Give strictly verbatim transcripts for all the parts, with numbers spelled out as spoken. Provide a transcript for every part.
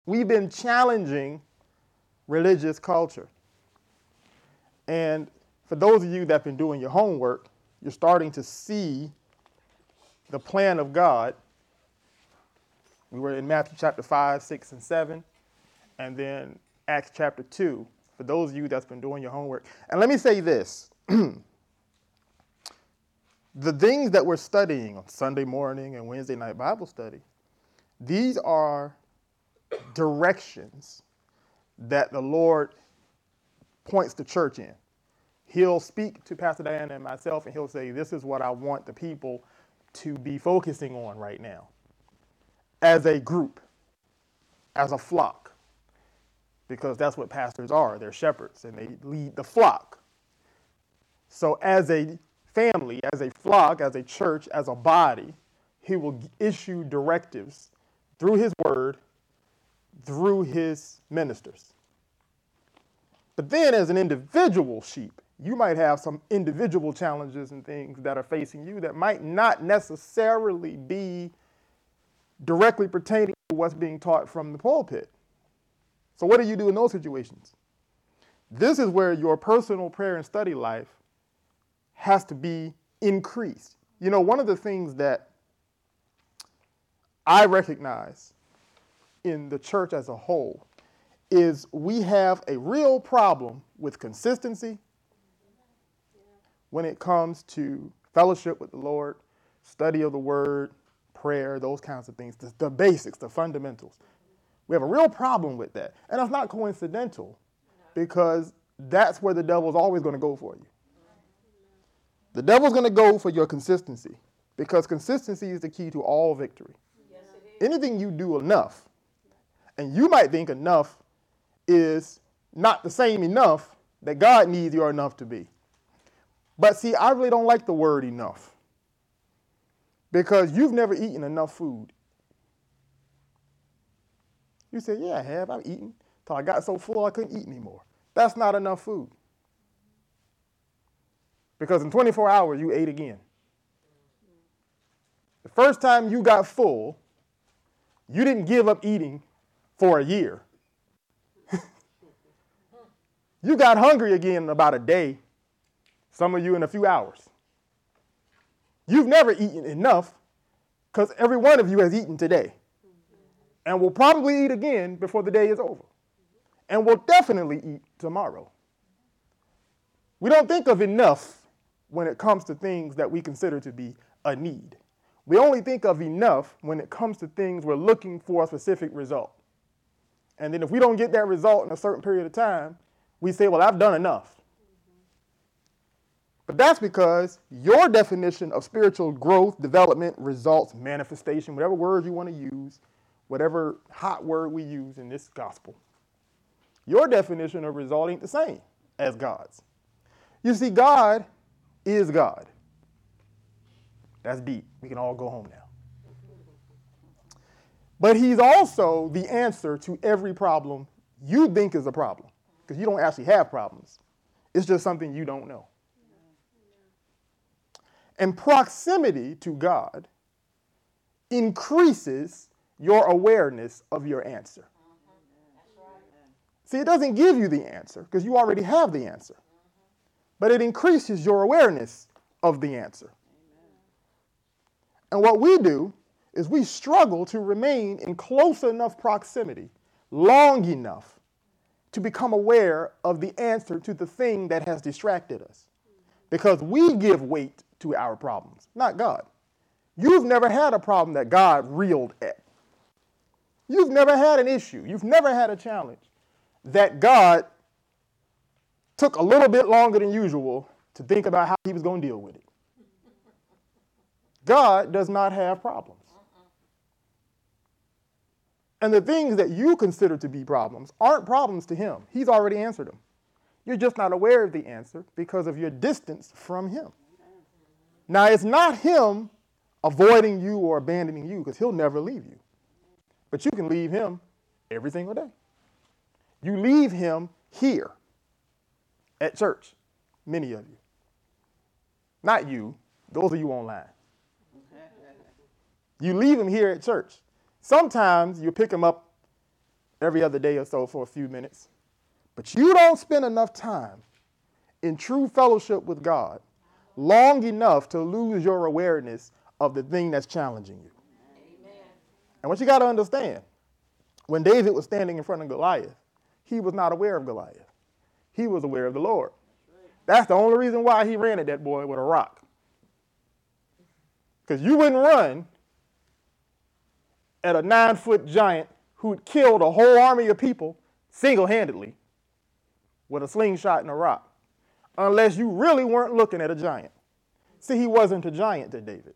we've been challenging religious culture. And for those of you that have been doing your homework, you're starting to see the plan of God. We were in Matthew chapter five, six, and seven, and then Acts chapter two, for those of you that's been doing your homework. And let me say this. The things that we're studying on Sunday morning and Wednesday night Bible study, these are directions that the Lord points the church in. He'll speak to Pastor Diana and myself, and he'll say, this is what I want the people to be focusing on right now. As a group, as a flock, because that's what pastors are. They're shepherds, and they lead the flock. So as a family, as a flock, as a church, as a body, he will issue directives through his word, through his ministers. But then as an individual sheep, you might have some individual challenges and things that are facing you that might not necessarily be directly pertaining to what's being taught from the pulpit. So what do you do in those situations? This is where your personal prayer and study life has to be increased. You know, one of the things that I recognize in the church as a whole is we have a real problem with consistency when it comes to fellowship with the Lord, study of the word, prayer, those kinds of things, the, the basics, the fundamentals. We have a real problem with that. And that's not coincidental, because that's where the devil's always going to go for you. The devil's going to go for your consistency, because consistency is the key to all victory. Yes, it is. Anything you do enough, and you might think enough is not the same enough that God needs your enough to be. But see, I really don't like the word enough, because you've never eaten enough food. You say, yeah, I have. I've eaten till I got so full I couldn't eat anymore. That's not enough food. Because in twenty-four hours, you ate again. The first time you got full, you didn't give up eating for a year. You got hungry again in about a day, some of you in a few hours. You've never eaten enough, because every one of you has eaten today and will probably eat again before the day is over, and will definitely eat tomorrow. We don't think of enough when it comes to things that we consider to be a need. We only think of enough when it comes to things we're looking for a specific result. And then if we don't get that result in a certain period of time, we say, well, I've done enough. But that's because your definition of spiritual growth, development, results, manifestation, whatever word you want to use, whatever hot word we use in this gospel, your definition of result ain't the same as God's. You see, God is God. That's deep. We can all go home now. But he's also the answer to every problem you think is a problem, because you don't actually have problems. It's just something you don't know. And proximity to God increases your awareness of your answer. See, it doesn't give you the answer, because you already have the answer. But it increases your awareness of the answer. And what we do is we struggle to remain in close enough proximity long enough to become aware of the answer to the thing that has distracted us. Because we give weight to our problems, not God. You've never had a problem that God reeled at. You've never had an issue. You've never had a challenge that God took a little bit longer than usual to think about how he was going to deal with it. God does not have problems. And the things that you consider to be problems aren't problems to him. He's already answered them. You're just not aware of the answer because of your distance from him. Now, it's not him avoiding you or abandoning you, because he'll never leave you. But you can leave him every single day. You leave him here at church, many of you. Not you, those of you online. You leave him here at church. Sometimes you pick him up every other day or so for a few minutes, but you don't spend enough time in true fellowship with God long enough to lose your awareness of the thing that's challenging you. Amen. And what you got to understand, when David was standing in front of Goliath, he was not aware of Goliath. He was aware of the Lord. That's the only reason why he ran at that boy with a rock. Because you wouldn't run at a nine-foot giant who'd killed a whole army of people single-handedly with a slingshot and a rock, unless you really weren't looking at a giant. See, he wasn't a giant to David.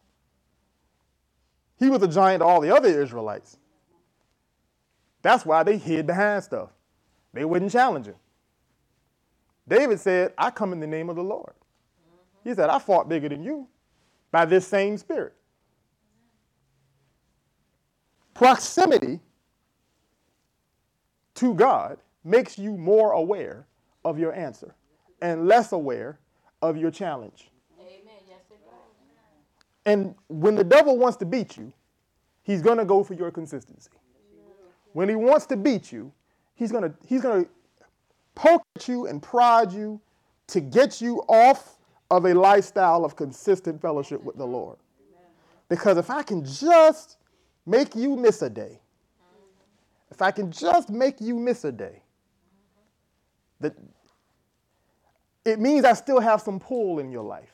He was a giant to all the other Israelites. That's why they hid behind stuff. They wouldn't challenge him. David said, I come in the name of the Lord. He said, I fought bigger than you by this same spirit. Proximity to God makes you more aware of your answer and less aware of your challenge. Amen. Yes, it does. And when the devil wants to beat you, he's going to go for your consistency. When he wants to beat you, he's going to he's going to poke at you and prod you to get you off of a lifestyle of consistent fellowship with the Lord. Because if I can just make you miss a day, if I can just make you miss a day, that it means I still have some pull in your life.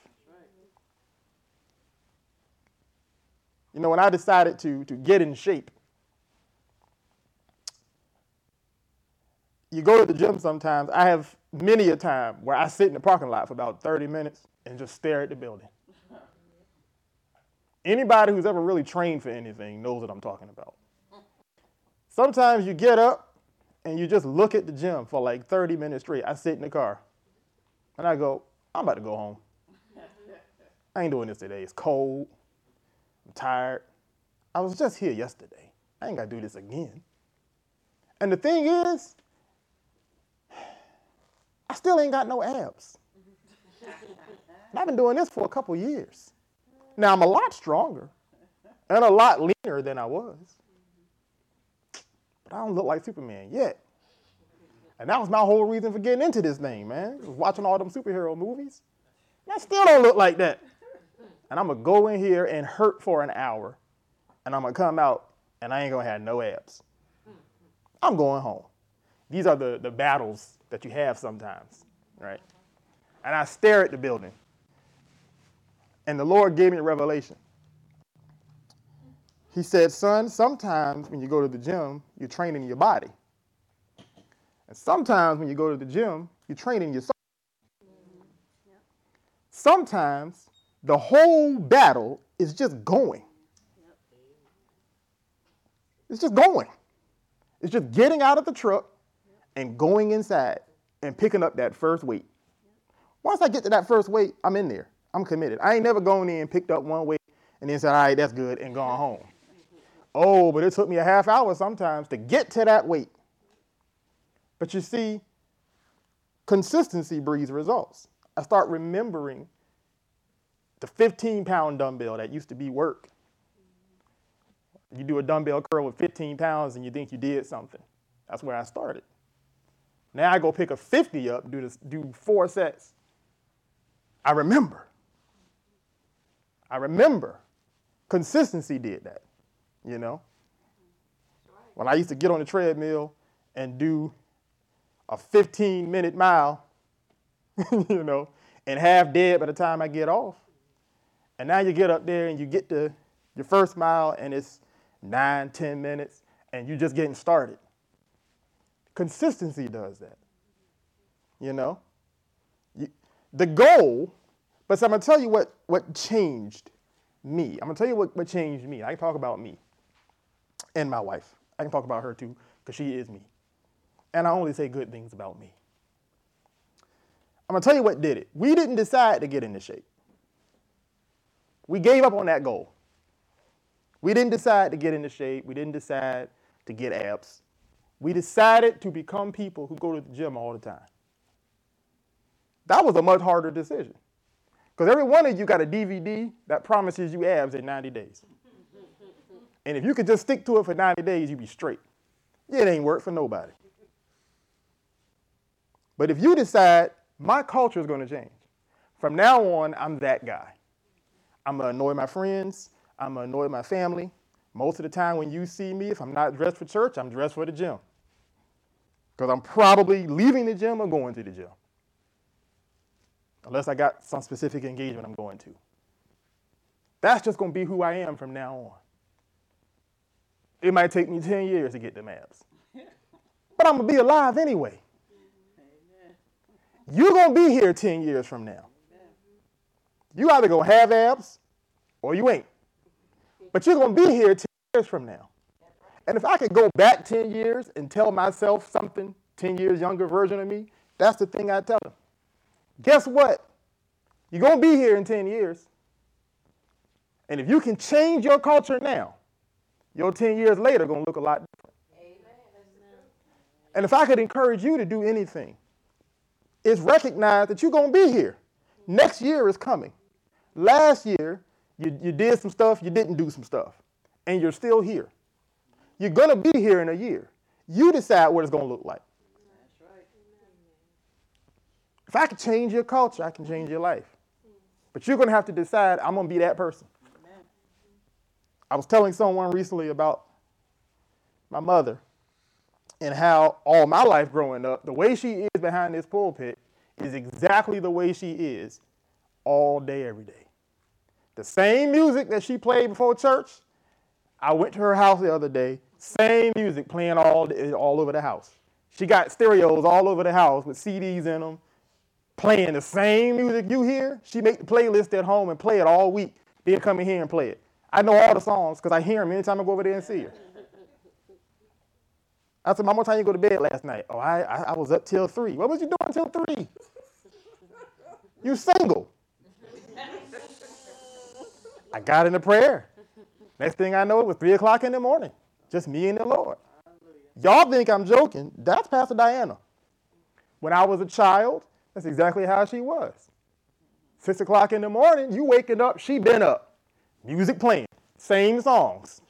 You know, when I decided to, to get in shape, you go to the gym sometimes. I have many a time where I sit in the parking lot for about thirty minutes and just stare at the building. Anybody who's ever really trained for anything knows what I'm talking about. Sometimes you get up and you just look at the gym for like thirty minutes straight. I sit in the car and I go, I'm about to go home. I ain't doing this today. It's cold. I'm tired. I was just here yesterday. I ain't got to do this again. And the thing is, I still ain't got no abs. And I've been doing this for a couple years. Now, I'm a lot stronger and a lot leaner than I was. But I don't look like Superman yet. And that was my whole reason for getting into this thing, man. Was watching all them superhero movies. And I still don't look like that. And I'm going to go in here and hurt for an hour. And I'm going to come out and I ain't going to have no abs. I'm going home. These are the, the battles that you have sometimes, right? And I stare at the building. And the Lord gave me a revelation. He said, son, sometimes when you go to the gym, you're training your body. And sometimes when you go to the gym, you're training your soul. Sometimes the whole battle is just going. It's just going. It's just getting out of the truck and going inside and picking up that first weight. Once I get to that first weight, I'm in there. I'm committed. I ain't never gone in, picked up one weight, and then said, all right, that's good, and gone home. Oh, but it took me a half hour sometimes to get to that weight. But you see, consistency breeds results. I start remembering the fifteen-pound dumbbell that used to be work. You do a dumbbell curl with fifteen pounds and you think you did something. That's where I started. Now I go pick a fifty up, do this, do four sets. I remember. I remember. Consistency did that, you know. When I used to get on the treadmill and do a fifteen-minute mile, you know, and half dead by the time I get off. And now you get up there and you get to your first mile and it's nine, ten minutes and you're just getting started. Consistency does that, you know. You, the goal, but so I'm going to tell you what, what changed me. I'm going to tell you what, what changed me. I can talk about me and my wife. I can talk about her too because she is me. And I only say good things about me. I'm going to tell you what did it. We didn't decide to get into shape. We gave up on that goal. We didn't decide to get into shape. We didn't decide to get abs. We decided to become people who go to the gym all the time. That was a much harder decision. Because every one of you got a D V D that promises you abs in ninety days. And if you could just stick to it for ninety days, you'd be straight. It ain't work for nobody. But if you decide my culture is going to change, from now on, I'm that guy. I'm going to annoy my friends. I'm going to annoy my family. Most of the time when you see me, if I'm not dressed for church, I'm dressed for the gym. Because I'm probably leaving the gym or going to the gym. Unless I got some specific engagement I'm going to. That's just going to be who I am from now on. It might take me ten years to get them abs. But I'm going to be alive anyway. You're going to be here ten years from now. You either going to have abs or you ain't. But you're going to be here ten years from now. And if I could go back ten years and tell myself something, ten years younger version of me, that's the thing I tell them. Guess what? You're going to be here in ten years. And if you can change your culture now, your ten years later going to look a lot different. Amen. And if I could encourage you to do anything, it's recognize that you're going to be here. Next year is coming. Last year, you, you did some stuff, you didn't do some stuff, and you're still here. You're going to be here in a year. You decide what it's going to look like. That's right. If I could change your culture, I can change your life. But you're going to have to decide, I'm going to be that person. Amen. I was telling someone recently about my mother and how all my life growing up, the way she is behind this pulpit is exactly the way she is all day, every day. The same music that she played before church, I went to her house the other day, same music playing all, all over the house. She got stereos all over the house with C Ds in them, playing the same music you hear. She make the playlist at home and play it all week, then come in here and play it. I know all the songs because I hear them anytime I go over there and see her. I said, Mom, what time you go to bed last night? Oh, I, I, I was up till three. What was you doing till three? You single. I got into prayer. Next thing I know, it was three o'clock in the morning. Just me and the Lord. Y'all think I'm joking. That's Pastor Diana. When I was a child, that's exactly how she was. Six o'clock in the morning, you waking up, she been up. Music playing. Same songs.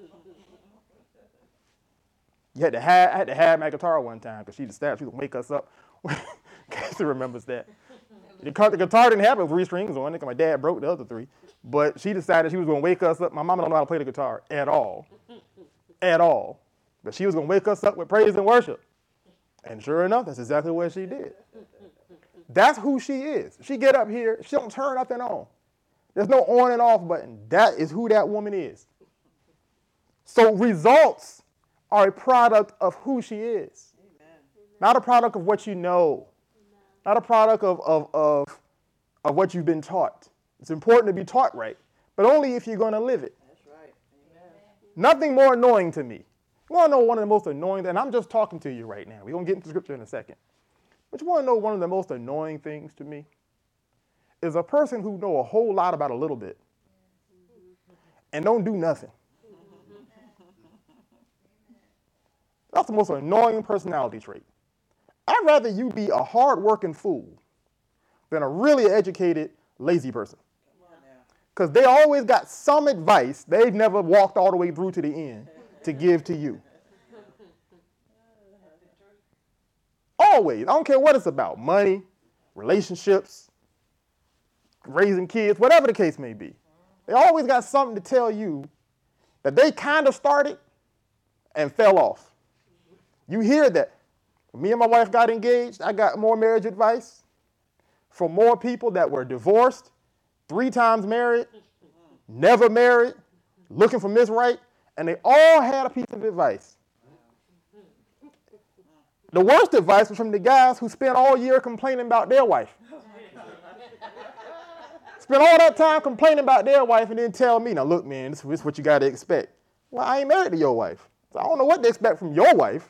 You had to have, I had to have my guitar one time because she decided she would wake us up. Casey remembers that. The guitar didn't have three strings on it because my dad broke the other three. But she decided she was going to wake us up. My mama don't know how to play the guitar at all. At all. But she was going to wake us up with praise and worship. And sure enough, that's exactly what she did. That's who she is. She get up here, she don't turn nothing on. There's no on and off button. That is who that woman is. So results are a product of who she is. Amen. Not a product of what you know. Amen. Not a product of, of, of, of what you've been taught. It's important to be taught right, but only if you're going to live it. That's right. Amen. Nothing more annoying to me. You want to know one of the most annoying, and I'm just talking to you right now. We're going to get into scripture in a second. But you want to know one of the most annoying things to me is a person who know a whole lot about a little bit and don't do nothing. That's the most annoying personality trait. I'd rather you be a hard-working fool than a really educated, lazy person. Because they always got some advice they've never walked all the way through to the end to give to you. Always. I don't care what it's about. Money, relationships, raising kids, whatever the case may be. They always got something to tell you that they kind of started and fell off. You hear that. When me and my wife got engaged, I got more marriage advice from more people that were divorced, three times married, never married, looking for Miss Right, and they all had a piece of advice. The worst advice was from the guys who spent all year complaining about their wife. Spent all that time complaining about their wife and then tell me, now look, man, this is what you got to expect. Well, I ain't married to your wife, so I don't know what to expect from your wife.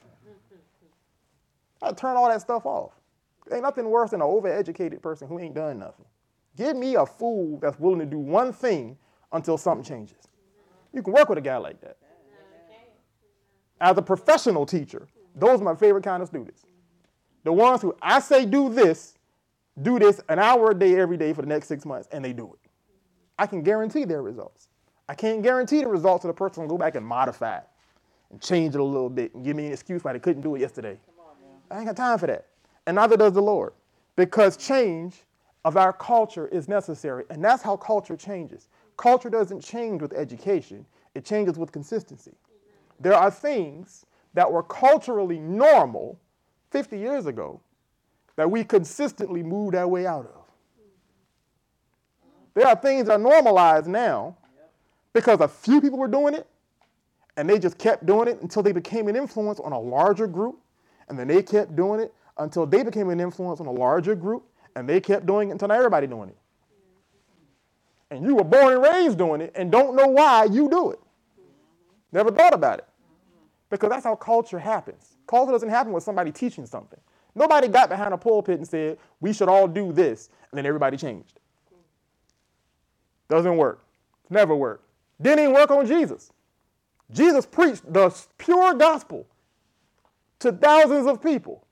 I turn all that stuff off. Ain't nothing worse than an overeducated person who ain't done nothing. Give me a fool that's willing to do one thing until something changes. You can work with a guy like that. As a professional teacher, those are my favorite kind of students. The ones who I say do this, do this an hour a day every day for the next six months, and they do it. I can guarantee their results. I can't guarantee the results of the person who go back and modify it and change it a little bit and give me an excuse why they couldn't do it yesterday. I ain't got time for that. And neither does the Lord. Because change of our culture is necessary. And that's how culture changes. Culture doesn't change with education. It changes with consistency. There are things that were culturally normal fifty years ago that we consistently moved our way out of. There are things that are normalized now because a few people were doing it, and they just kept doing it until they became an influence on a larger group, and then they kept doing it until they became an influence on a larger group, and they kept doing it until now everybody doing it. And you were born and raised doing it and don't know why you do it. Never thought about it. Because that's how culture happens. Culture doesn't happen with somebody teaching something. Nobody got behind a pulpit and said, we should all do this, and then everybody changed. Doesn't work. Never worked. Didn't even work on Jesus. Jesus preached the pure gospel to thousands of people.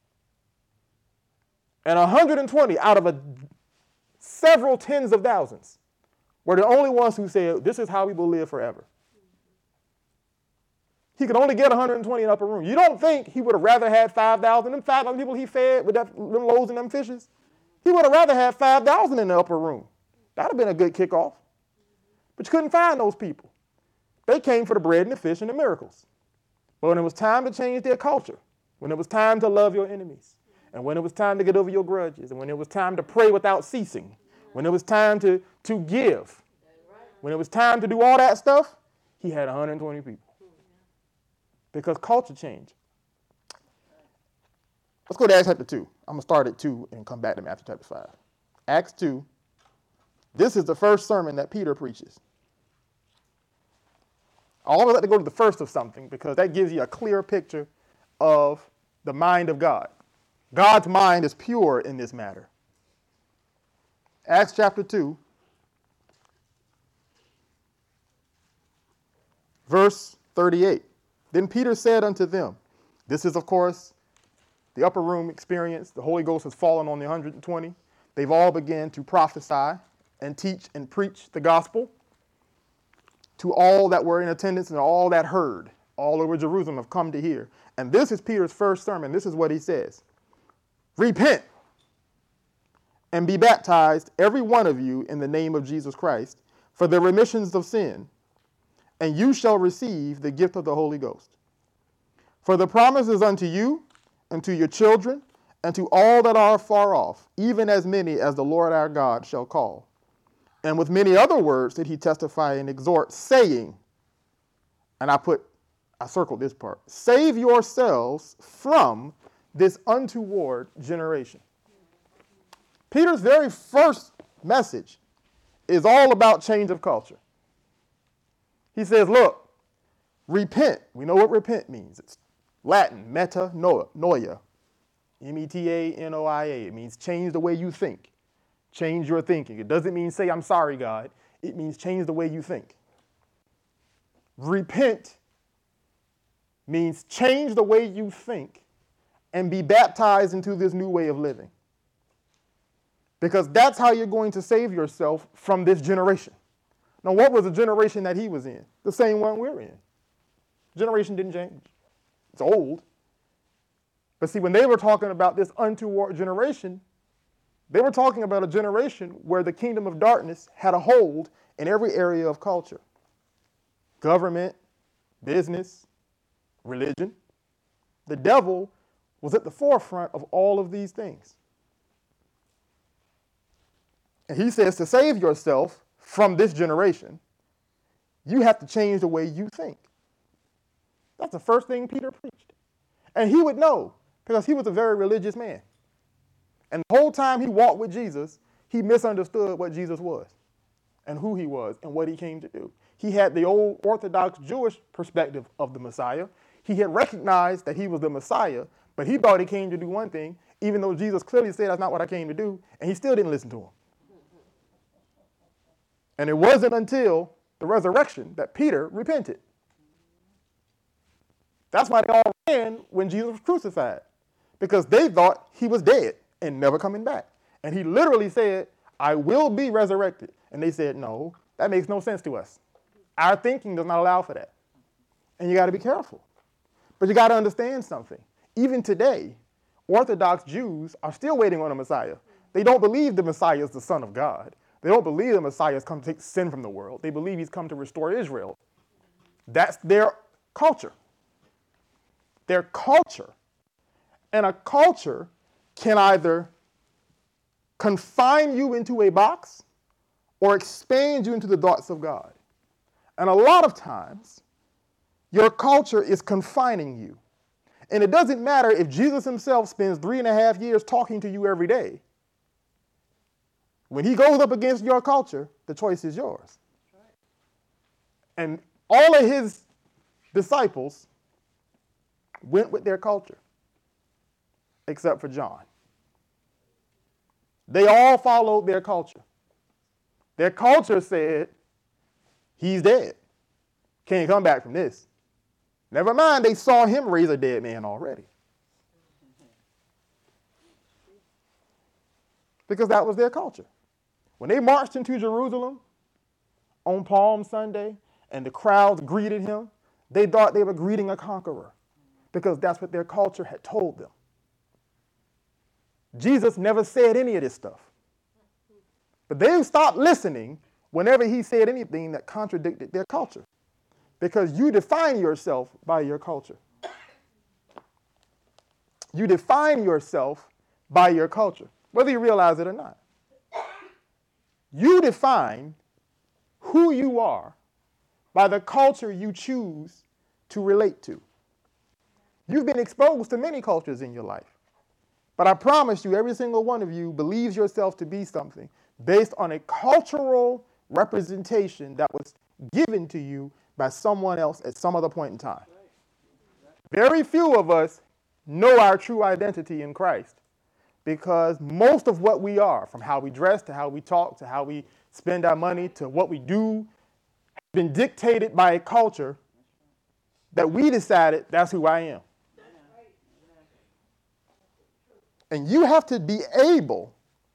And one hundred twenty out of a, several tens of thousands were the only ones who said, this is how we will live forever. He could only get one hundred twenty in the upper room. You don't think he would have rather had five thousand? Them five thousand people he fed with that, them loaves and them fishes? He would have rather had five thousand in the upper room. That would have been a good kickoff. But you couldn't find those people. They came for the bread and the fish and the miracles. But when it was time to change their culture, when it was time to love your enemies, and when it was time to get over your grudges, and when it was time to pray without ceasing, when it was time to, to give, when it was time to do all that stuff, he had one hundred twenty people. Because culture changed. Let's go to Acts chapter two. I'm going to start at two and come back to Matthew chapter five. Acts two. This is the first sermon that Peter preaches. I always like to go to the first of something because that gives you a clear picture of the mind of God. God's mind is pure in this matter. Acts chapter two, verse thirty-eight. Then Peter said unto them, this is, of course, the upper room experience. The Holy Ghost has fallen on the one hundred twenty. They've all begun to prophesy and teach and preach the gospel to all that were in attendance and all that heard. All over Jerusalem have come to hear. And this is Peter's first sermon. This is what he says. Repent and be baptized, every one of you, in the name of Jesus Christ, for the remissions of sin, and you shall receive the gift of the Holy Ghost. For the promise is unto you, and to your children, and to all that are far off, even as many as the Lord our God shall call. And with many other words did he testify and exhort, saying, and I put, I circled this part, save yourselves from this untoward generation. Peter's very first message is all about change of culture. He says, look, repent. We know what repent means. It's Latin, metanoia, M E T A N O I A. It means change the way you think. Change your thinking. It doesn't mean say, I'm sorry, God. It means change the way you think. Repent means change the way you think and be baptized into this new way of living. Because that's how you're going to save yourself from this generation. Now, what was the generation that he was in? The same one we're in. Generation didn't change. It's old. But see, when they were talking about this untoward generation, they were talking about a generation where the kingdom of darkness had a hold in every area of culture. Government, business, religion. The devil was at the forefront of all of these things. And he says to save yourself from this generation, you have to change the way you think. That's the first thing Peter preached. And he would know because he was a very religious man. And the whole time he walked with Jesus, he misunderstood what Jesus was and who he was and what he came to do. He had the old Orthodox Jewish perspective of the Messiah. He had recognized that he was the Messiah, but he thought he came to do one thing, even though Jesus clearly said, that's not what I came to do, and he still didn't listen to him. And it wasn't until the resurrection that Peter repented. That's why they all ran when Jesus was crucified, because they thought he was dead and never coming back. And he literally said, I will be resurrected. And they said, no, that makes no sense to us. Our thinking does not allow for that. And you got to be careful. But you got to understand something. Even today, Orthodox Jews are still waiting on a Messiah. They don't believe the Messiah is the Son of God. They don't believe the Messiah has come to take sin from the world. They believe he's come to restore Israel. That's their culture. Their culture. And a culture can either confine you into a box or expand you into the thoughts of God. And a lot of times, your culture is confining you. And it doesn't matter if Jesus himself spends three and a half years talking to you every day. When he goes up against your culture, the choice is yours. And all of his disciples went with their culture, except for John. They all followed their culture. Their culture said, he's dead. Can't come back from this. Never mind, they saw him raise a dead man already. Because that was their culture. When they marched into Jerusalem on Palm Sunday and the crowds greeted him, they thought they were greeting a conqueror because that's what their culture had told them. Jesus never said any of this stuff. But they stopped listening whenever he said anything that contradicted their culture. Because you define yourself by your culture. You define yourself by your culture, whether you realize it or not. You define who you are by the culture you choose to relate to. You've been exposed to many cultures in your life. But I promise you, every single one of you believes yourself to be something based on a cultural representation that was given to you by someone else at some other point in time. Very few of us know our true identity in Christ because most of what we are, from how we dress to how we talk to how we spend our money to what we do, has been dictated by a culture that we decided that's who I am. And you have to be able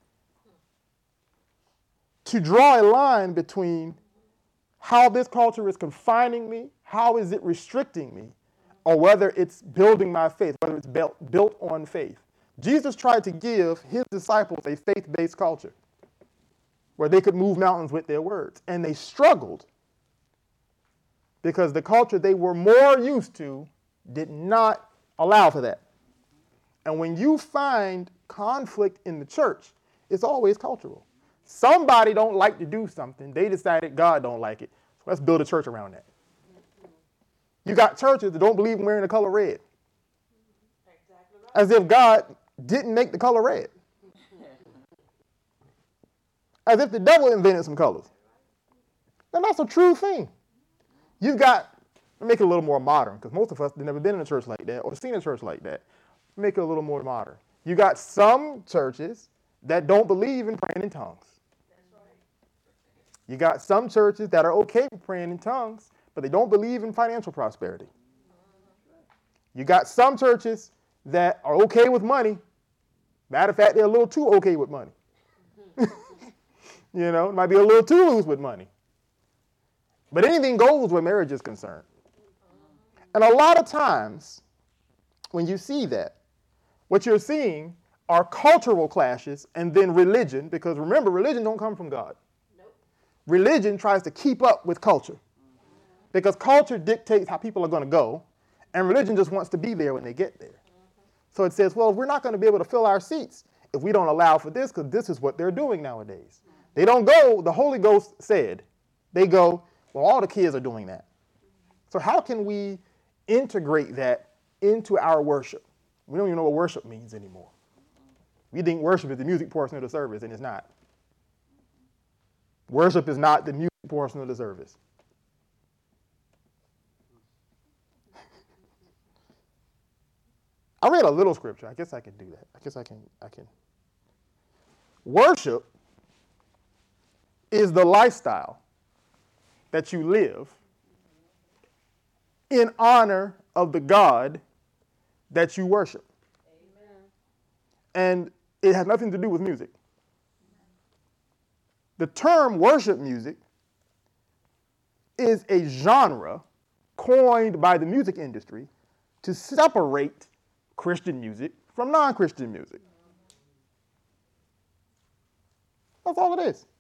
to draw a line between how this culture is confining me, how is it restricting me, or whether it's building my faith, whether it's built, built on faith. Jesus tried to give his disciples a faith-based culture where they could move mountains with their words, and they struggled because the culture they were more used to did not allow for that. And when you find conflict in the church, it's always cultural. Somebody don't like to do something. They decided God don't like it. So let's build a church around that. You got churches that don't believe in wearing the color red. As if God didn't make the color red. As if the devil invented some colors. And that's a true thing. You've got, let me make it a little more modern, because most of us have never been in a church like that or seen a church like that. Make it a little more modern. You got some churches that don't believe in praying in tongues. You got some churches that are okay with praying in tongues, but they don't believe in financial prosperity. You got some churches that are okay with money. Matter of fact, they're a little too okay with money. You know, might be a little too loose with money. But anything goes where marriage is concerned. And a lot of times, when you see that, what you're seeing are cultural clashes and then religion, because remember, religion don't come from God. Nope. Religion tries to keep up with culture, because culture dictates how people are going to go, and religion just wants to be there when they get there. So it says, well, we're not going to be able to fill our seats if we don't allow for this, because this is what they're doing nowadays. They don't go, the Holy Ghost said. They go, well, all the kids are doing that. So how can we integrate that into our worship? We don't even know what worship means anymore. We think worship is the music portion of the service, and it's not. Worship is not the music portion of the service. I read a little scripture. I guess I can do that. I guess I can. I can. Worship is the lifestyle that you live in honor of the God that you worship. Amen. And it has nothing to do with music. The term worship music is a genre coined by the music industry to separate Christian music from non-Christian music. That's all it is.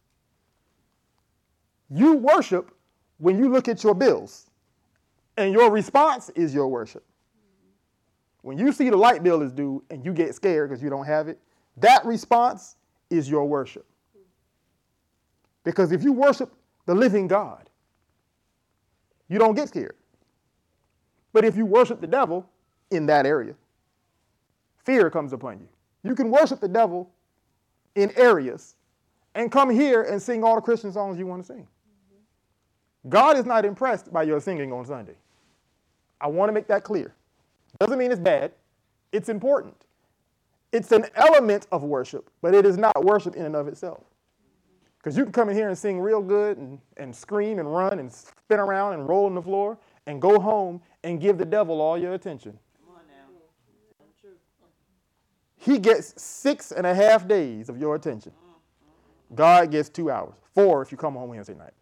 You worship when you look at your bills, and your response is your worship. When you see the light bill is due and you get scared because you don't have it, that response is your worship. Because if you worship the living God, you don't get scared. But if you worship the devil in that area, fear comes upon you. You can worship the devil in areas and come here and sing all the Christian songs you want to sing. God is not impressed by your singing on Sunday. I want to make that clear. Doesn't mean it's bad. It's important. It's an element of worship, but it is not worship in and of itself. Because you can come in here and sing real good and, and scream and run and spin around and roll on the floor and go home and give the devil all your attention. Come on now. He gets six and a half days of your attention. God gets two hours. Four if you come home Wednesday night.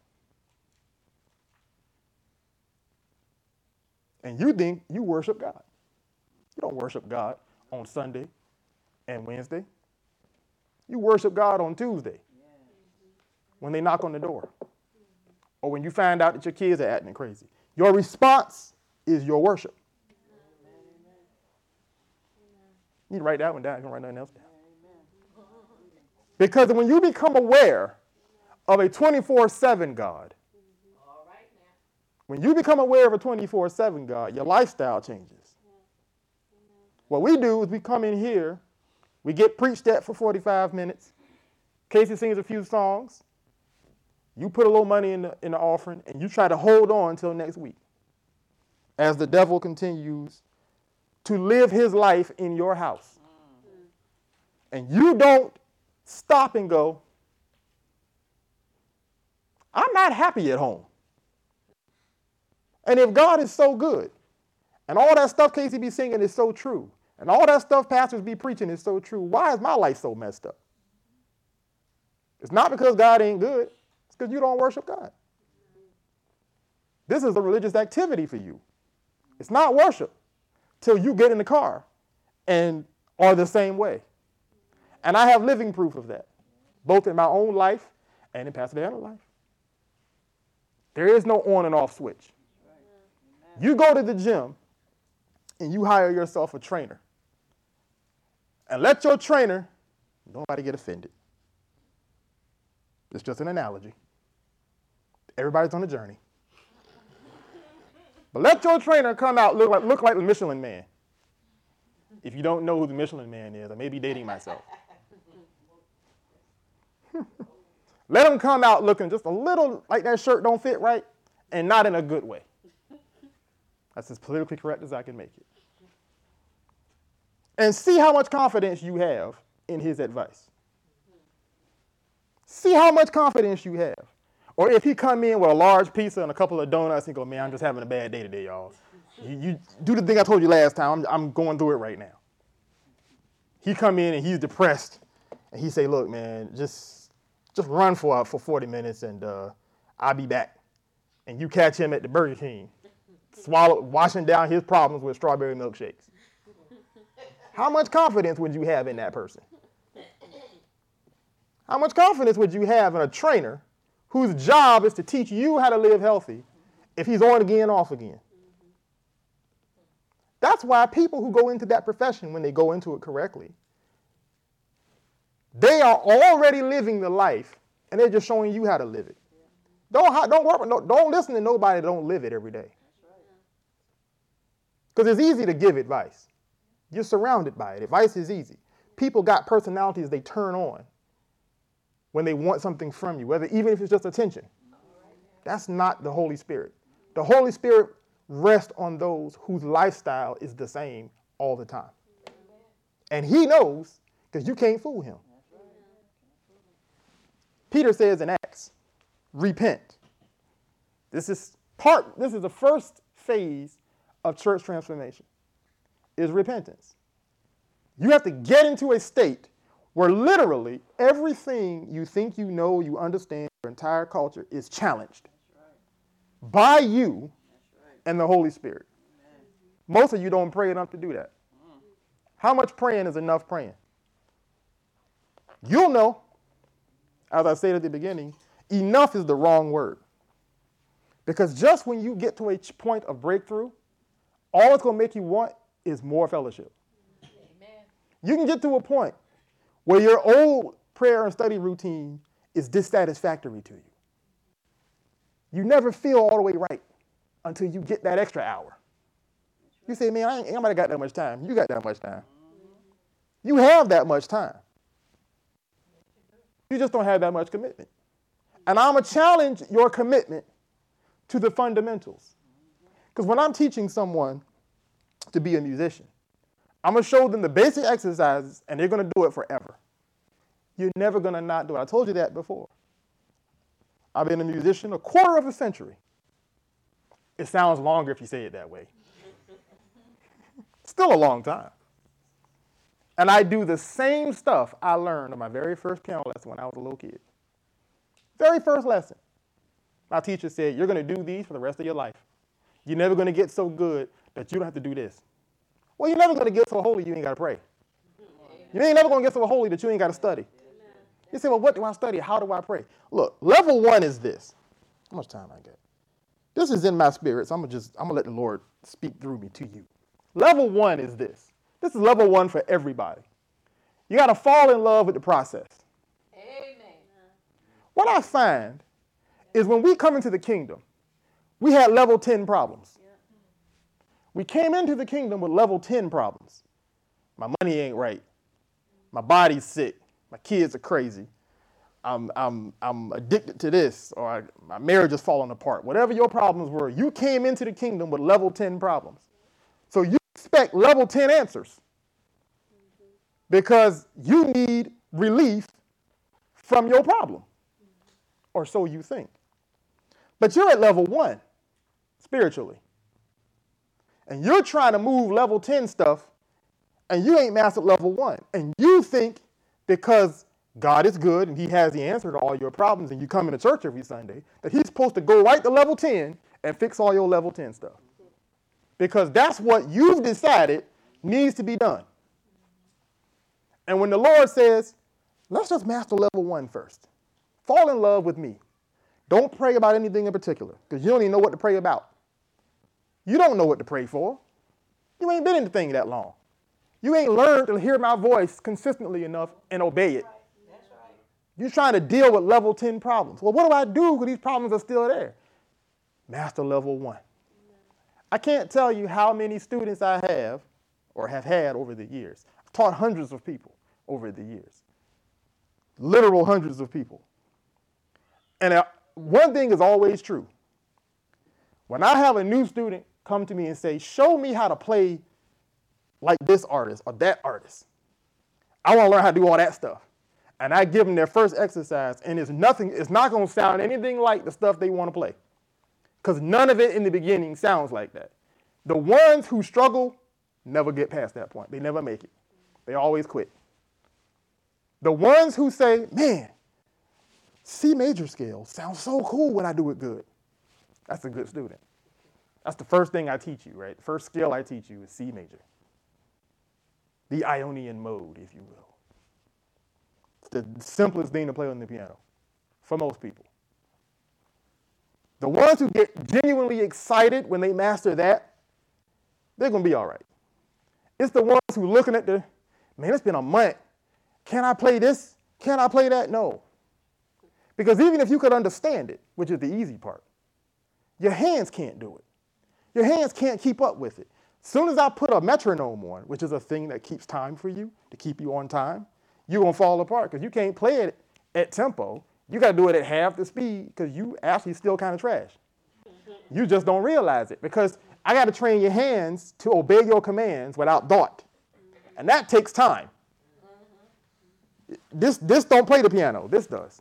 And you think you worship God. You don't worship God on Sunday and Wednesday. You worship God on Tuesday when they knock on the door or when you find out that your kids are acting crazy. Your response is your worship. You need to write that one down. You don't write nothing else down. Because when you become aware of a twenty-four seven God, when you become aware of a twenty-four seven God, your lifestyle changes. What we do is we come in here, we get preached at for forty-five minutes. Casey sings a few songs. You put a little money in the, in the offering, and you try to hold on until next week as the devil continues to live his life in your house. And you don't stop and go, I'm not happy at home. And if God is so good, and all that stuff Casey be singing is so true, and all that stuff pastors be preaching is so true, why is my life so messed up? It's not because God ain't good. It's because you don't worship God. This is a religious activity for you. It's not worship till you get in the car and are the same way. And I have living proof of that, both in my own life and in Pastor Daniel's life. There is no on and off switch. You go to the gym and you hire yourself a trainer. And let your trainer, nobody get offended. It's just an analogy. Everybody's on a journey. But let your trainer come out look like, look like the Michelin Man. If you don't know who the Michelin Man is, I may be dating myself. Let him come out looking just a little like that shirt don't fit right and not in a good way. That's as politically correct as I can make it. And see how much confidence you have in his advice. See how much confidence you have. Or if he come in with a large pizza and a couple of donuts and go, man, I'm just having a bad day today, y'all. You, you do the thing I told you last time. I'm, I'm going through it right now. He come in and he's depressed. And he say, look, man, just, just run for, for forty minutes and uh, I'll be back. And you catch him at the Burger King, swallow, washing down his problems with strawberry milkshakes. How much confidence would you have in that person? How much confidence would you have in a trainer whose job is to teach you how to live healthy if he's on again, off again? That's why people who go into that profession, when they go into it correctly, they are already living the life, and they're just showing you how to live it. Don't, don't, work, no, don't listen to nobody that don't live it every day. Because it's easy to give advice. You're surrounded by it. Advice is easy. People got personalities they turn on when they want something from you, whether even if it's just attention. That's not the Holy Spirit. The Holy Spirit rests on those whose lifestyle is the same all the time. And he knows because you can't fool him. Peter says in Acts, repent. This is part, this is the first phase of church transformation, is repentance. You have to get into a state where literally everything you think you know, you understand, your entire culture is challenged by you and the Holy Spirit. Most of you don't pray enough to do that. How much praying is enough praying? You'll know, as I said at the beginning, enough is the wrong word. Because just when you get to a point of breakthrough, all it's going to make you want is more fellowship. Amen. You can get to a point where your old prayer and study routine is dissatisfactory to you. You never feel all the way right until you get that extra hour. You say, man, I ain't, ain't got that much time. You got that much time. You have that much time. You just don't have that much commitment. And I'm going to challenge your commitment to the fundamentals. Because when I'm teaching someone to be a musician, I'm going to show them the basic exercises, and they're going to do it forever. You're never going to not do it. I told you that before. I've been a musician a quarter of a century. It sounds longer if you say it that way. Still a long time. And I do the same stuff I learned on my very first piano lesson when I was a little kid. Very first lesson. My teacher said, you're going to do these for the rest of your life. You're never going to get so good that you don't have to do this. Well, you're never going to get so holy you ain't got to pray. You ain't never going to get so holy that you ain't got to study. You say, well, what do I study? How do I pray? Look, level one is this. How much time I got? This is in my spirit, so I'm going to just, I'm going to let the Lord speak through me to you. Level one is this. This is level one for everybody. You got to fall in love with the process. Amen. What I find is when we come into the kingdom, we had level ten problems. Yeah. We came into the kingdom with level ten problems. My money ain't right. My body's sick. My kids are crazy. I'm, I'm, I'm addicted to this, or I, my marriage is falling apart. Whatever your problems were, you came into the kingdom with level ten problems. So you expect level ten answers because you need relief from your problem, or so you think. But you're at level one spiritually, and you're trying to move level ten stuff, and you ain't mastered level one, and you think because God is good and he has the answer to all your problems and you come into church every Sunday, that he's supposed to go right to level ten and fix all your level ten stuff. Because that's what you've decided needs to be done. And when the Lord says, let's just master level one first. Fall in love with me. Don't pray about anything in particular because you don't even know what to pray about. You don't know what to pray for. You ain't been in the thing that long. You ain't learned to hear my voice consistently enough and obey it. That's right. You're trying to deal with level ten problems. Well, what do I do when these problems are still there? Master level one. I can't tell you how many students I have or have had over the years. I've taught hundreds of people over the years. Literal hundreds of people. And uh, one thing is always true. When I have a new student come to me and say, show me how to play like this artist or that artist, I want to learn how to do all that stuff. And I give them their first exercise, and it's nothing, it's not going to sound anything like the stuff they want to play. Because none of it in the beginning sounds like that. The ones who struggle never get past that point. They never make it. They always quit. The ones who say, man, C major scale sounds so cool when I do it good. That's a good student. That's the first thing I teach you, right? The first skill I teach you is C major. The Ionian mode, if you will. It's the simplest thing to play on the piano for most people. The ones who get genuinely excited when they master that, they're going to be all right. It's the ones who are looking at the, man, it's been a month. Can I play this? Can I play that? No. Because even if you could understand it, which is the easy part, your hands can't do it. Your hands can't keep up with it. As soon as I put a metronome on, which is a thing that keeps time for you, to keep you on time, you're going to fall apart because you can't play it at tempo. You got to do it at half the speed because you actually still kind of trash. You just don't realize it because I got to train your hands to obey your commands without thought. And that takes time. This, this don't play the piano. This does.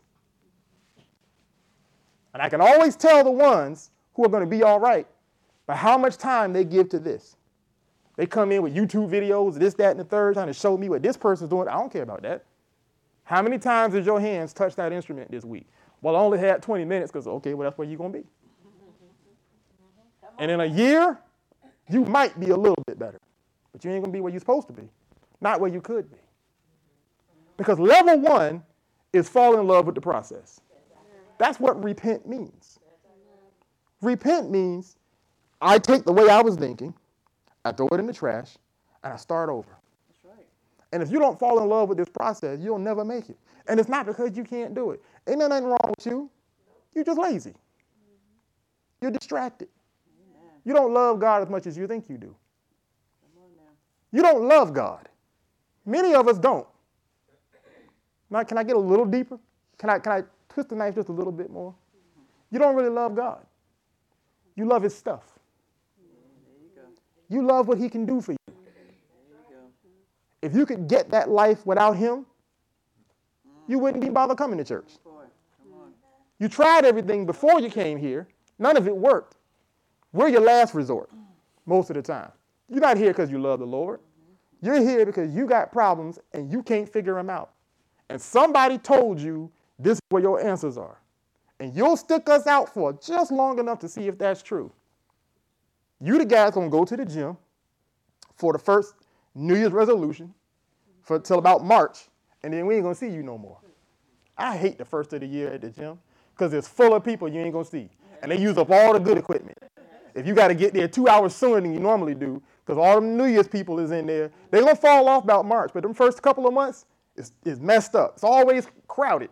And I can always tell the ones who are going to be all right by how much time they give to this. They come in with YouTube videos, this, that, and the third, trying to show me what this person's doing. I don't care about that. How many times did your hands touch that instrument this week? Well, I only had twenty minutes because, okay, well, that's where you're going to be. And in a year, you might be a little bit better, but you ain't going to be where you're supposed to be, not where you could be. Because level one is fall in love with the process. That's what repent means. Repent means I take the way I was thinking, I throw it in the trash, and I start over. That's right. And if you don't fall in love with this process, you'll never make it. And it's not because you can't do it. Ain't nothing wrong with you. You're just lazy. You're distracted. Amen. You don't love God as much as you think you do. Come on now. You don't love God. Many of us don't. Now, can I get a little deeper? Can I, can I twist the knife just a little bit more? You don't really love God. You love his stuff. There you go. You love what he can do for you. There you go. If you could get that life without him, you wouldn't be bothered coming to church. Come on. You tried everything before you came here. None of it worked. We're your last resort most of the time. You're not here because you love the Lord. You're here because you got problems and you can't figure them out. And somebody told you this is where your answers are. And you'll stick us out for just long enough to see if that's true. You the guy's going to go to the gym for the first New Year's resolution for till about March, and then we ain't going to see you no more. I hate the first of the year at the gym because it's full of people you ain't going to see. And they use up all the good equipment. If you got to get there two hours sooner than you normally do, because all the New Year's people is in there, they're going to fall off about March. But them first couple of months, it's, it's messed up. It's always crowded.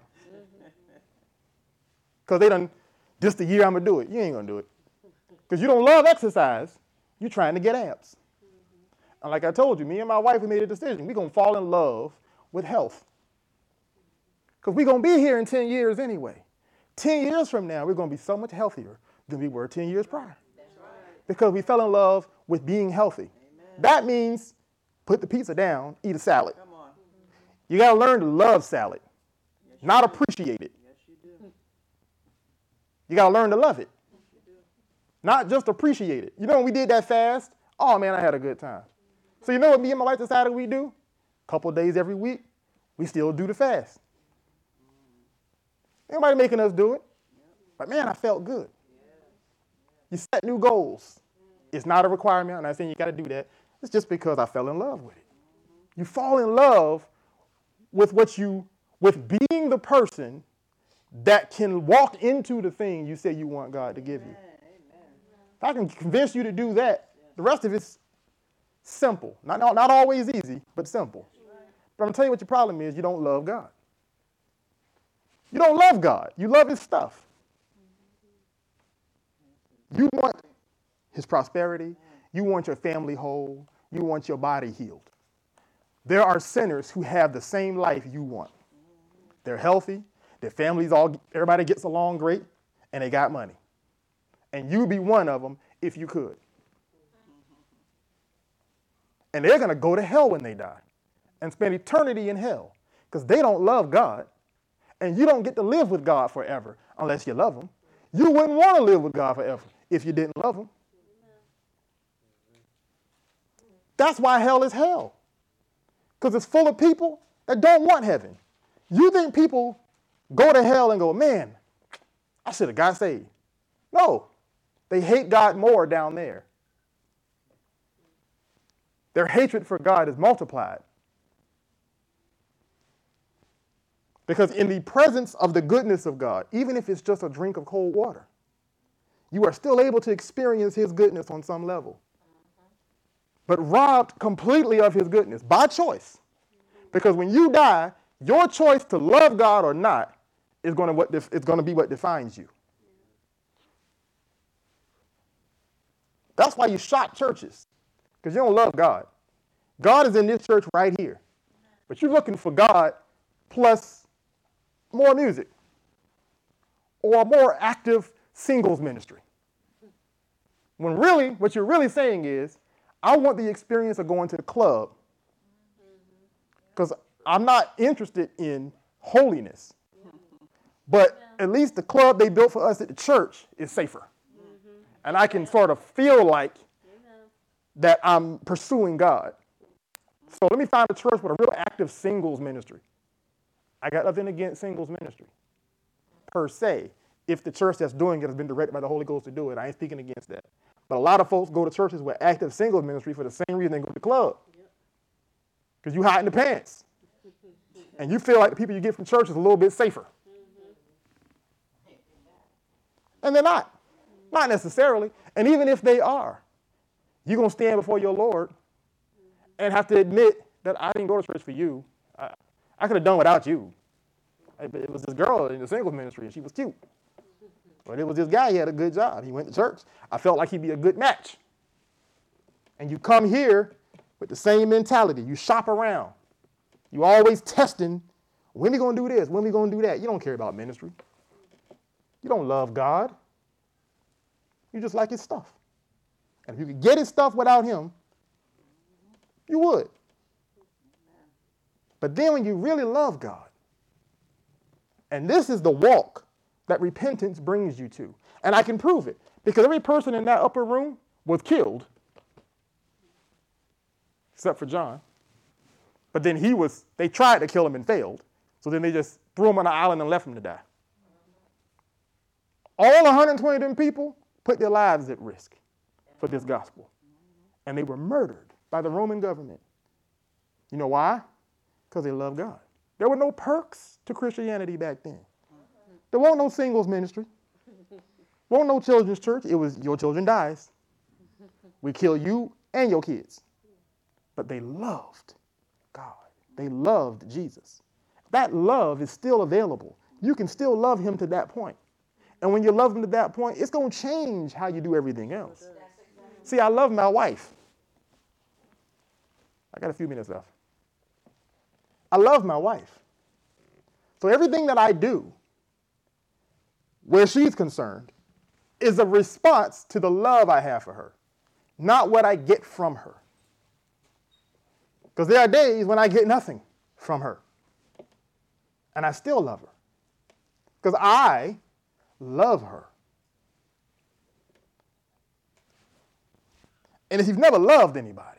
Because they done, this the year I'm going to do it. You ain't going to do it. Because you don't love exercise. You're trying to get abs. And like I told you, me and my wife have made a decision. We're going to fall in love with health. Because we're going to be here in ten years anyway. ten years from now, we're going to be so much healthier than we were ten years prior. That's right. Because we fell in love with being healthy. Amen. That means put the pizza down, eat a salad. Come on. You got to learn to love salad, yes, not appreciate it. Yes, you do. You got to learn to love it, yes, you do. Not just appreciate it. You know when we did that fast? Oh, man, I had a good time. So you know what me and my wife decided we do? A couple of days every week, we still do the fast. Nobody making us do it. But, man, I felt good. You set new goals. It's not a requirement. I'm not saying you got to do that. It's just because I fell in love with it. You fall in love with what you, with being the person that can walk into the thing you say you want God to give you. If I can convince you to do that, the rest of it's simple. Not, not, not always easy, but simple. But I'm going to tell you what your problem is. You don't love God. You don't love God. You love his stuff. You want his prosperity. You want your family whole. You want your body healed. There are sinners who have the same life you want. They're healthy. Their families all, everybody gets along great, and they got money. And you'd be one of them if you could. And they're going to go to hell when they die and spend eternity in hell because they don't love God. And you don't get to live with God forever unless you love him. You wouldn't want to live with God forever if you didn't love him. That's why hell is hell. Because it's full of people that don't want heaven. You think people go to hell and go, man, I should have got saved. No, they hate God more down there. Their hatred for God is multiplied. Because in the presence of the goodness of God, even if it's just a drink of cold water, you are still able to experience his goodness on some level. But robbed completely of his goodness by choice. Because when you die, your choice to love God or not is going to what def- it's going to be what defines you. That's why you shot churches, because you don't love God. God is in this church right here. But you're looking for God plus more music, or a more active singles ministry. When really, what you're really saying is, I want the experience of going to the club because I'm not interested in holiness. But at least the club they built for us at the church is safer. And I can sort of feel like that I'm pursuing God. So let me find a church with a real active singles ministry. I got nothing against singles ministry, per se, if the church that's doing it has been directed by the Holy Ghost to do it. I ain't speaking against that. But a lot of folks go to churches with active singles ministry for the same reason they go to the club. Because you hide in the pants. And you feel like the people you get from church is a little bit safer. And they're not. Not necessarily. And even if they are, you're going to stand before your Lord and have to admit that I didn't go to church for you. I, I could have done without you. It was this girl in the singles ministry, and she was cute. But it was this guy, he had a good job. He went to church. I felt like he'd be a good match. And you come here with the same mentality. You shop around. You always testing, when we going to do this? When we going to do that? You don't care about ministry. You don't love God. You just like his stuff. And if you could get his stuff without him, you would. But then when you really love God, and this is the walk that repentance brings you to. And I can prove it. Because every person in that upper room was killed. Except for John. But then he was, they tried to kill him and failed. So then they just threw him on an island and left him to die. All one hundred twenty of them people put their lives at risk for this gospel. And they were murdered by the Roman government. You know why? Because they love God. There were no perks to Christianity back then. There wasn't no singles ministry. Wasn't no children's church. It was your children dies. We kill you and your kids. But they loved God. They loved Jesus. That love is still available. You can still love him to that point. And when you love him to that point, it's going to change how you do everything else. See, I love my wife. I got a few minutes left. I love my wife. So everything that I do, where she's concerned, is a response to the love I have for her, not what I get from her. Because there are days when I get nothing from her, and I still love her, because I love her. And if you've never loved anybody,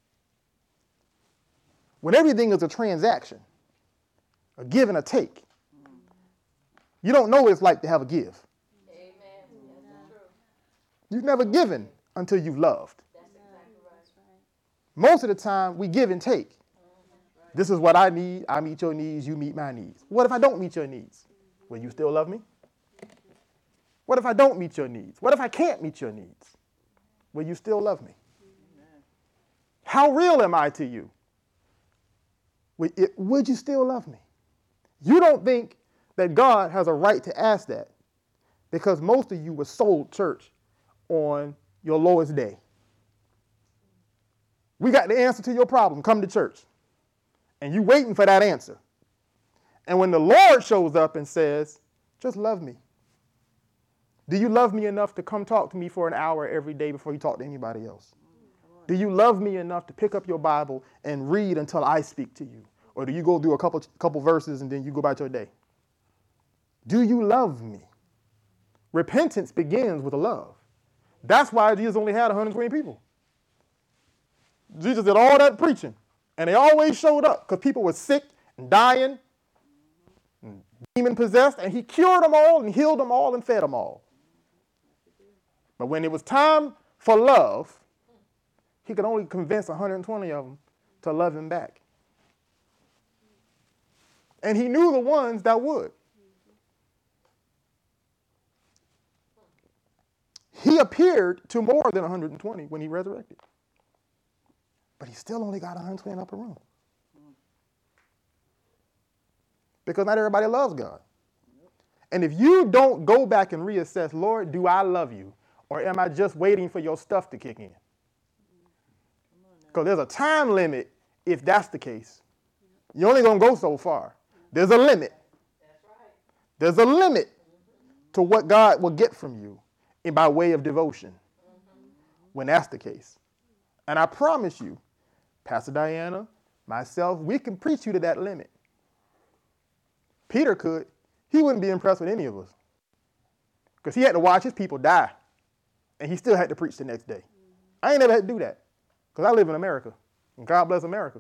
when everything is a transaction, a give and a take, you don't know what it's like to have a give. Amen. That's true. You've never given until you've loved. That's exactly right. Most of the time, we give and take. Mm-hmm. This is what I need. I meet your needs. You meet my needs. What if I don't meet your needs? Will you still love me? What if I don't meet your needs? What if I can't meet your needs? Will you still love me? Amen. How real am I to you? Would, it, would you still love me? You don't think that God has a right to ask that because most of you were sold church on your lowest day. We got the answer to your problem. Come to church. And you waiting for that answer. And when the Lord shows up and says, just love me. Do you love me enough to come talk to me for an hour every day before you talk to anybody else? Do you love me enough to pick up your Bible and read until I speak to you? Or do you go do a couple, couple verses and then you go about your day? Do you love me? Repentance begins with a love. That's why Jesus only had one hundred twenty people. Jesus did all that preaching, and they always showed up because people were sick and dying, and demon-possessed, and he cured them all and healed them all and fed them all. But when it was time for love, he could only convince one hundred twenty of them to love him back. And he knew the ones that would. He appeared to more than one hundred twenty when he resurrected. But he still only got one hundred twenty in the upper room. Because not everybody loves God. And if you don't go back and reassess, Lord, do I love you? Or am I just waiting for your stuff to kick in? Because there's a time limit if that's the case. You're only going to go so far. There's a limit. There's a limit to what God will get from you in by way of devotion when that's the case. And I promise you, Pastor Diana, myself, we can preach you to that limit. Peter could. He wouldn't be impressed with any of us because he had to watch his people die, and he still had to preach the next day. I ain't never had to do that because I live in America, and God bless America.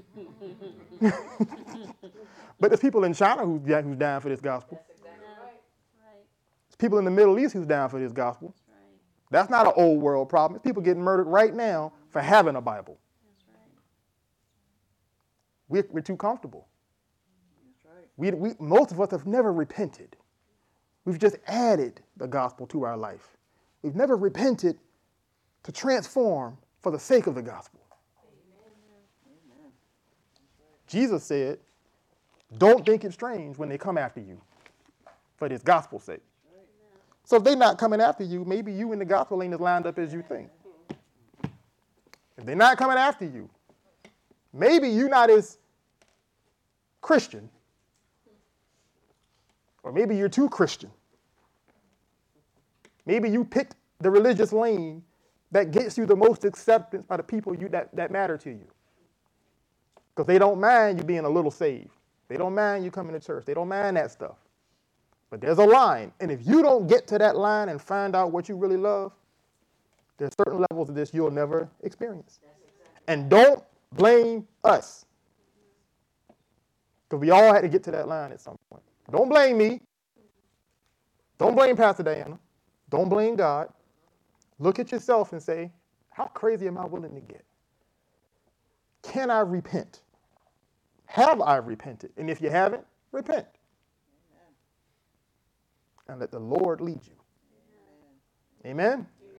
But there's people in China who's, who's down for this gospel. That's exactly right. There's people in the Middle East who's down for this gospel. Right. That's not an old world problem. It's people getting murdered right now for having a Bible. That's right. We're, we're too comfortable. That's right. We, we, most of us have never repented. We've just added the gospel to our life. We've never repented to transform for the sake of the gospel. Amen. Jesus said, don't think it strange when they come after you for this gospel's sake. So if they're not coming after you, maybe you and the gospel ain't as lined up as you think. If they're not coming after you, maybe you're not as Christian, or maybe you're too Christian. Maybe you picked the religious lane that gets you the most acceptance by the people you, that, that matter to you. Because they don't mind you being a little saved. They don't mind you coming to church. They don't mind that stuff. But there's a line. And if you don't get to that line and find out what you really love, there's certain levels of this you'll never experience. And don't blame us. Because we all had to get to that line at some point. Don't blame me. Don't blame Pastor Diana. Don't blame God. Look at yourself and say, how crazy am I willing to get? Can I repent? Have I repented? And if you haven't, repent. And let the Lord lead you. Amen. Amen.